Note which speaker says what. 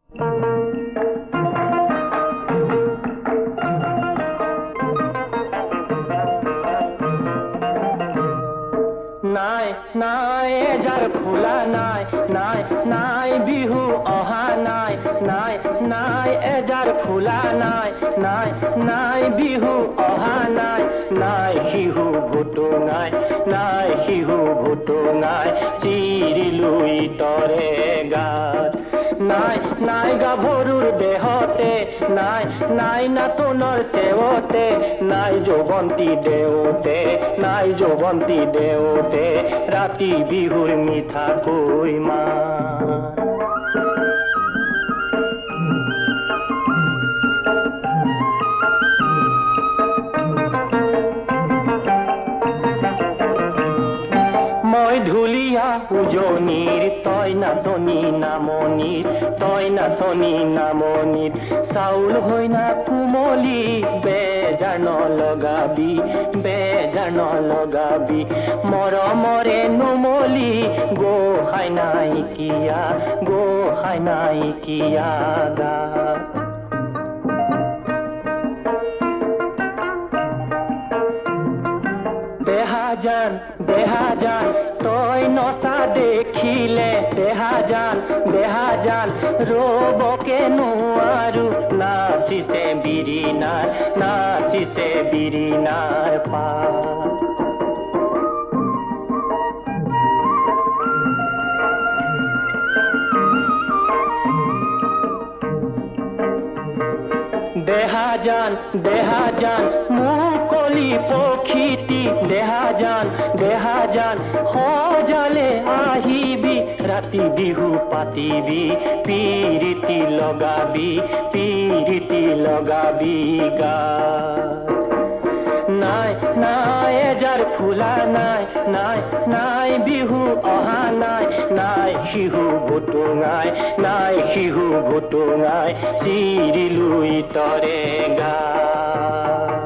Speaker 1: নাই নাই এজাৰ ফুলা নাই নাই নাই বিহু অহা নাই নাই নাই এজাৰ ফুলা নাই নাই নাই বিহু অহা নাই নাই শিহু ভুটুঙাই নাই শিহু ভুটুঙাই চিৰিলো ইতৰে গাত নাই নাই গাভৰুৰ দেহতে নাই নাই নাচোনৰ চেৱতে নাই যৌৱন্তী দেউতে নাই যৌৱন্তী দেউতে ৰাতি বিহুৰ মিঠাকৈ মাত মই ঢুলীয়া উজনিৰ তই নাচনী নামনিৰ তই নাচনী নামনিৰ চাউল হৈ না কোমলি বেজাৰ নলগাবি বেজাৰ নলগাবি মৰমৰে নুমলি গোসাই নাইকিয়া গোসাই নাইকিয়া গা দেহাজান তই নচা দেখিলে দেহাজান ৰবকে নোৱাৰো নাচিছে বিৰিণাৰ পা দেহাজান মুকলি পক্ষীতি দেহাজান সজালে আহিবি ৰাতি বিহু পাতিবি পিৰিতি লগাবি গা নাই নাই এজাৰ ফুলা নাই নাই নাই বিহু অহা নাই নাই শিহু ভুটুঙাই নাই শিহু ভুটুঙাই চিৰিলো ইতৰে গা